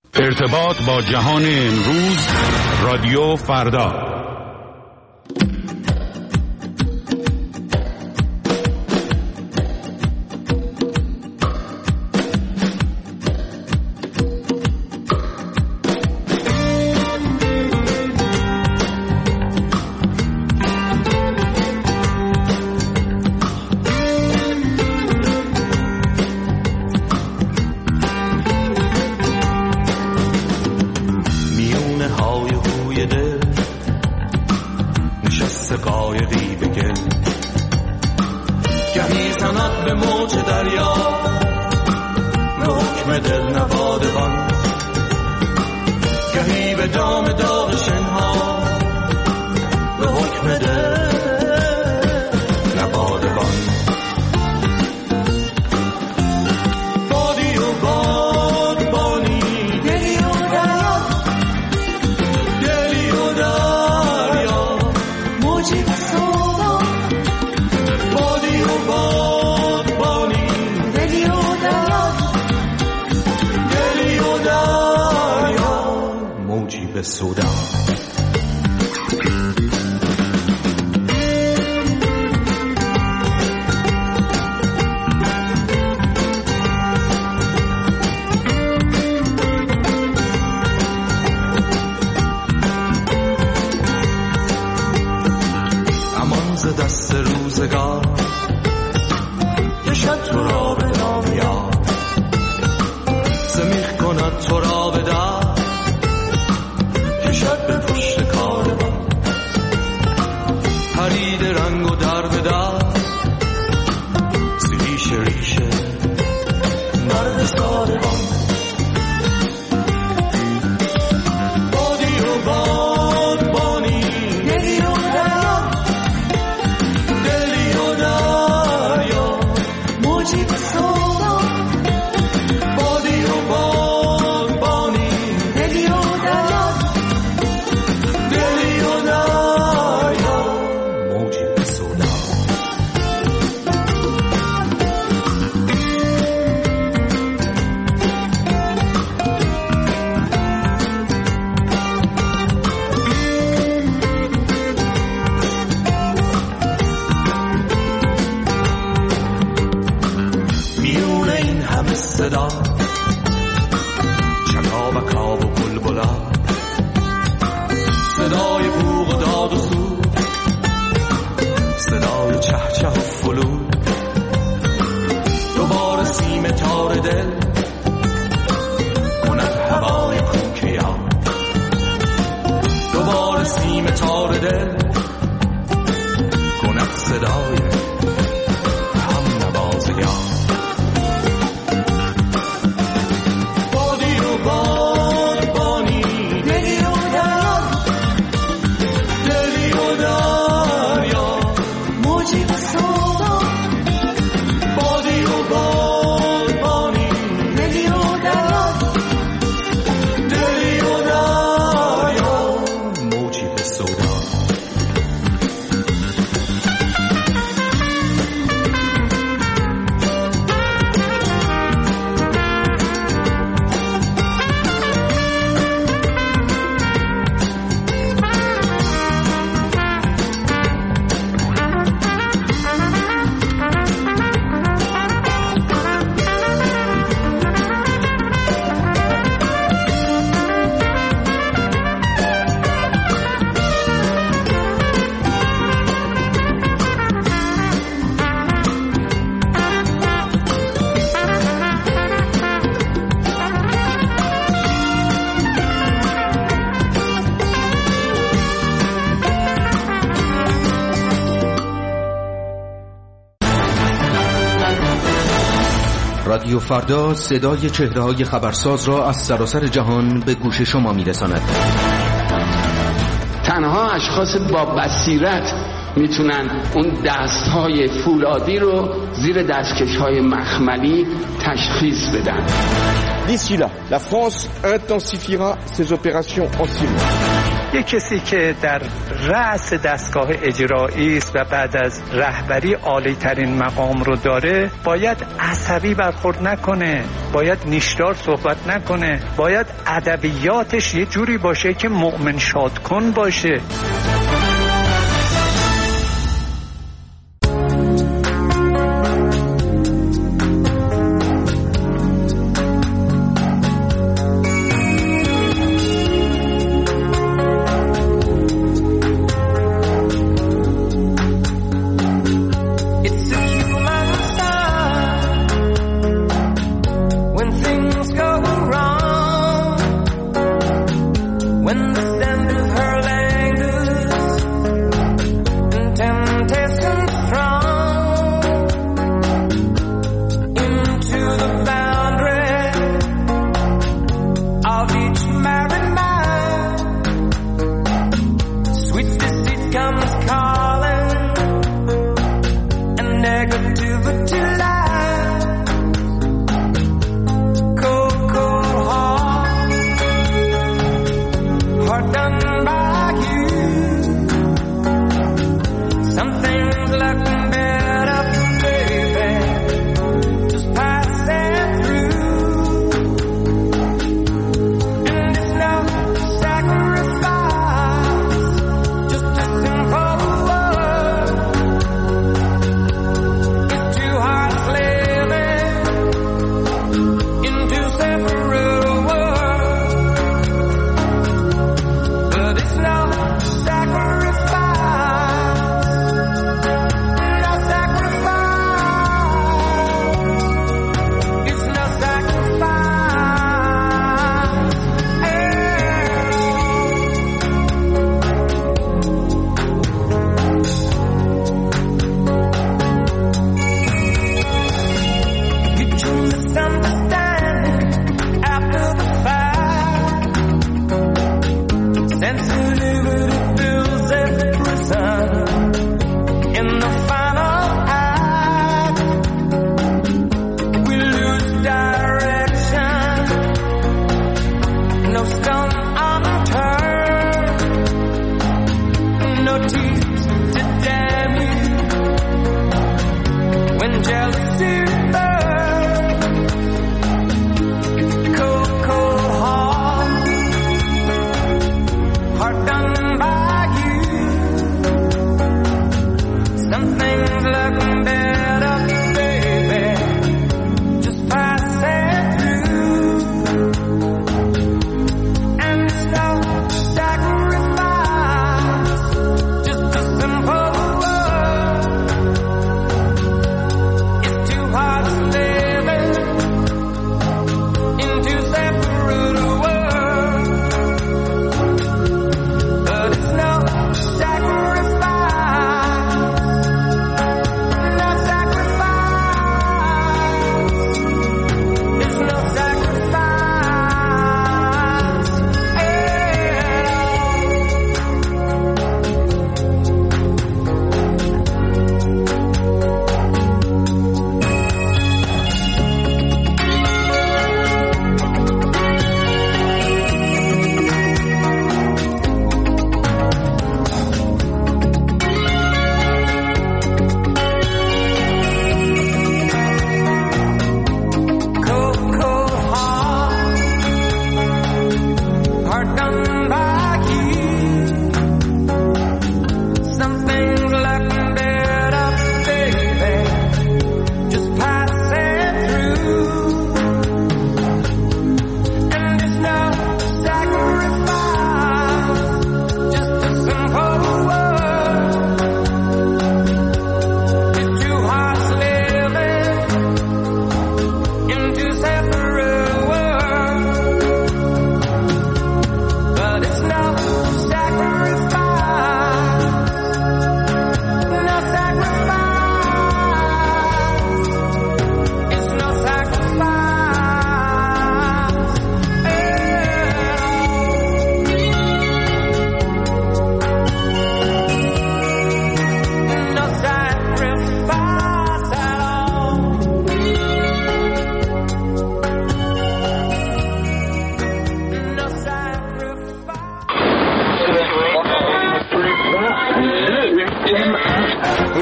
ارتباط با جهان امروز، رادیو فردا. رادیو فردا صدای چهره‌های خبرساز را از سراسر جهان به گوش شما می‌رساند. تنها اشخاص با بصیرت میتونن اون دستهای فولادی رو زیر دستکش‌های مخملی تشخیص بدن. D'ici là, la France intensifiera ses opérations en Syrie. یک کسی که در رأس دستگاه اجرایی است و بعد از رهبری عالی ترین مقام رو داره، باید عصبی برخورد نکنه، باید نیشدار صحبت نکنه، باید ادبیاتش یه جوری باشه که مؤمن شاد کن باشه. When the sound of her language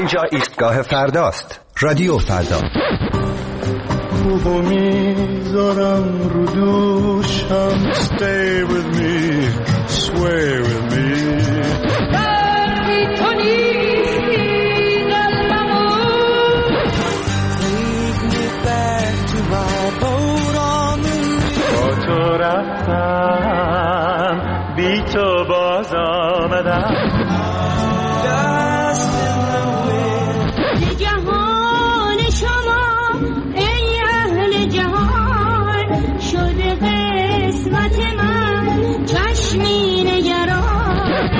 اینجا ایستگاه فرداست. رادیو فردا. خوبو میذارم رو دوشم. Stay with me, sway with me. دردی تو نیستی قلبمو. Take me back to my boat on the river. با تو رفتم بی تو باز آمدم. جهان شما ای اهل جهان شده قسمت من چشمی نگران.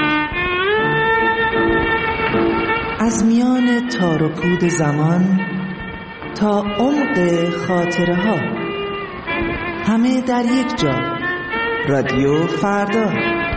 از میان تار و پود زمان تا عمق خاطره ها، همه در یک جا. رادیو فردا.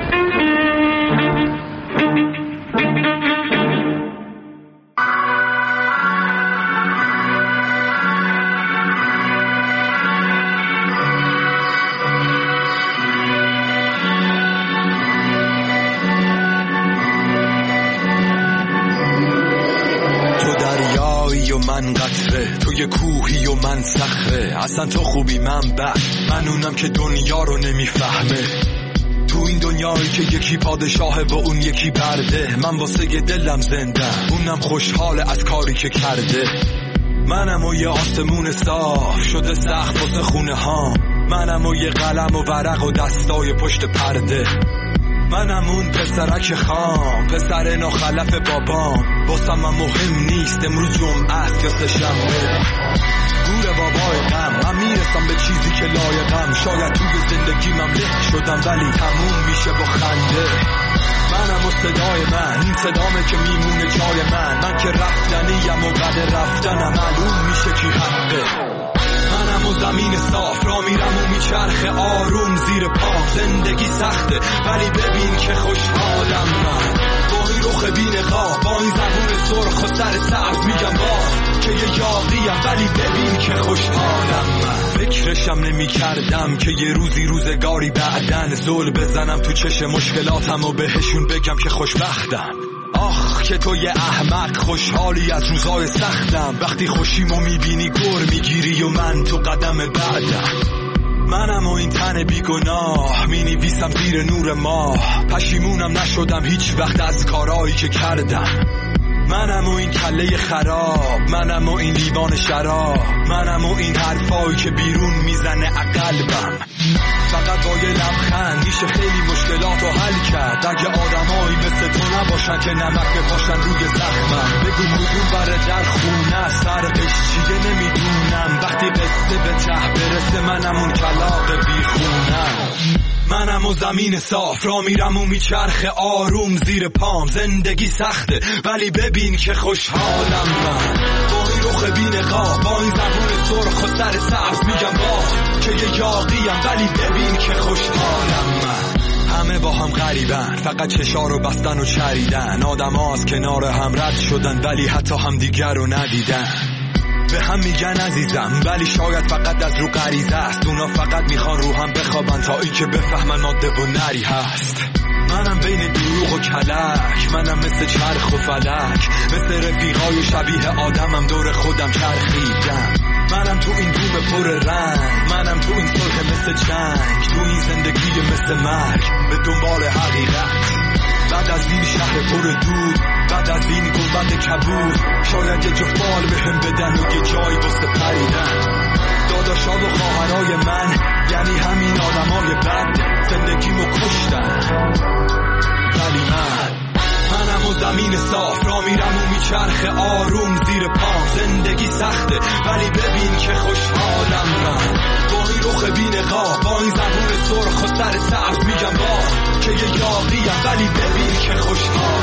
من قطره، تو یه کوهی و من صخره. اصلا تو خوبی من بد، من اونم که دنیا رو نمیفهمه. تو این دنیایی که یکی پادشاهه و اون یکی برده، من واسه دلم زنده، اونم خوشحاله از کاری که کرده. منم و یه آسمون صاف شده سخت واسه خونه ها. منم و یه قلم و ورق و دستای پشت پرده. منم اون پسرک خام، پسر ناخلف بابام. واسم من مهم نیست امروز جمعه است یا سه‌شنبه. گور بابای غم، من میرسم به چیزی که لایقم. شاید توی زندگیمم له شدم ولی تموم میشه با خنده. منم و صدای من، این صدامه که میمونه جای من که رفتنیم و بعد رفتنم معلوم میشه کی حقه. منم و زمین صاف را میرم و میچرخه آروم زیر پام. زندگی سخته ولی ببین که خوشحالم من. با این رخ بی‌نقاب، با این زبون سرخ و سر سبز میگم باز که یه یاغیم ولی ببین که خوشحالم من. فکرشم نمی کردم که یه روزی روزگاری بعدن زل بزنم تو چش مشکلاتم و بهشون بگم که خوشبختم. آخ که تو یه احمق خوشحالی از روزای سختم. وقتی خوشیمو میبینی گر میگیری و من تو قدم بعدم. منم و این تن بیگناه مینویسم زیر نور ماه. پشیمونم نشدم هیچ وقت از کارایی که کردم. منم و این کله خراب، منم و این لیوان شراب، منم و این حرفایی که بیرون میزنه قلبم. فقط با یه لبخند میشه خیلی مشکلات رو حل کرد. اگه آدمایی مثل تو نباشن که نمک بپاشن روی زخمم. بگو مدون بره در خونه فرقش چیه نمیدونم. وقتی قصه به ته برسه منم اون کلاغ بیخونم. منم و زمین صاف را میرم و میچرخه آروم زیر پام. زندگی سخته ولی ببین که خوشحالم من. با این رخ بی‌نقاب، با این زبون سرخ و سر سبز میگم باز که یه یاغیم ولی ببین که خوشحالم من. همه با هم غریبن، فقط چشا رو بستن و چریدن. آدم ها از کنار هم رد شدن ولی حتی هم دیگر رو ندیدن. به هم میگن عزیزم ولی شاید فقط از رو غریزه است. اونا فقط میخوان رو هم بخوابن تا این که بفهمن ماده و نری هست. منم بین دروغ و کلک، منم مثل چرخ و فلک. مثل رفیقای شبیه آدمم دور خودم چرخیدم. منم تو این بوم پر رنگ، منم تو این صلح مثل جنگ. تو این زندگی مثل مرگ به دنبال حقیقت. بعد از این شهر پر دود، بعد از این گنبد کبود، شاید یه جفال به هم بدن و یه جایی واسه پریدن. داداشا و خواهرای من یعنی همین آدمای بد زندگیمو کشتن. ولی منم و زمین صاف را میرم و میچرخه آروم زیر پام. زندگی سخته ولی ببین که خوشحالم من. با این رخ بی‌نقاب، با این زبون سرخ و سر سبز میگم باز که یه یاغیم ولی ببین که خوشحالم.